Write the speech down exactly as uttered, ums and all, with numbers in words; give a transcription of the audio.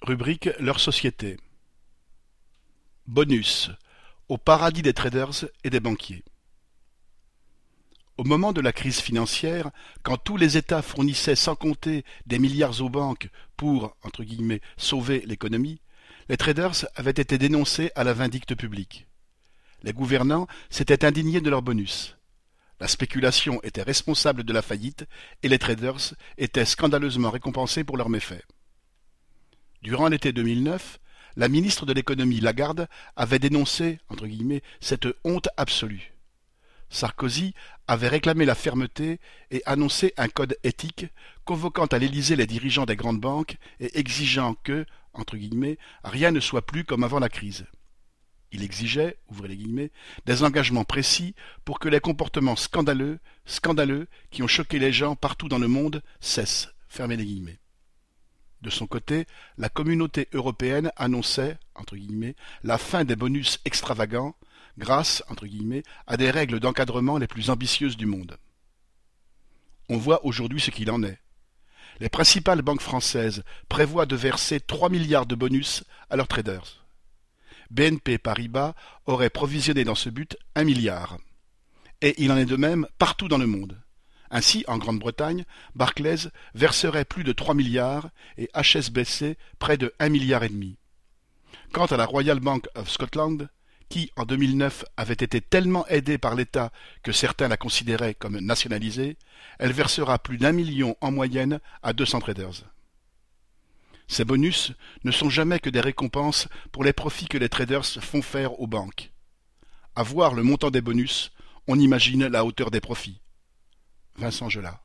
Rubrique leur société. Bonus. Au paradis des traders et des banquiers. Au moment de la crise financière, quand tous les États fournissaient sans compter des milliards aux banques pour, entre guillemets, sauver l'économie, les traders avaient été dénoncés à la vindicte publique. Les gouvernants s'étaient indignés de leur bonus. La spéculation était responsable de la faillite et les traders étaient scandaleusement récompensés pour leurs méfaits. Durant l'été deux mille neuf, la ministre de l'économie Lagarde avait dénoncé, entre guillemets, cette honte absolue. Sarkozy avait réclamé la fermeté et annoncé un code éthique, convoquant à l'Élysée les dirigeants des grandes banques et exigeant que, entre guillemets, rien ne soit plus comme avant la crise. Il exigeait, ouvrez les guillemets, des engagements précis pour que les comportements scandaleux, scandaleux, qui ont choqué les gens partout dans le monde, cessent, fermez les guillemets. De son côté, la communauté européenne annonçait, entre guillemets, la fin des bonus extravagants, grâce, entre guillemets, à des règles d'encadrement les plus ambitieuses du monde. On voit aujourd'hui ce qu'il en est. Les principales banques françaises prévoient de verser trois milliards de bonus à leurs traders. B N P Paribas aurait provisionné dans ce but un milliard. Et il en est de même partout dans le monde. Ainsi, en Grande-Bretagne, Barclays verserait plus de trois milliards et H S B C près de un milliard et demi. Quant à la Royal Bank of Scotland, qui, en deux mille neuf, avait été tellement aidée par l'État que certains la considéraient comme nationalisée, elle versera plus d'un million en moyenne à deux cents traders. Ces bonus ne sont jamais que des récompenses pour les profits que les traders font faire aux banques. À voir le montant des bonus, on imagine la hauteur des profits. Vincent Gelat.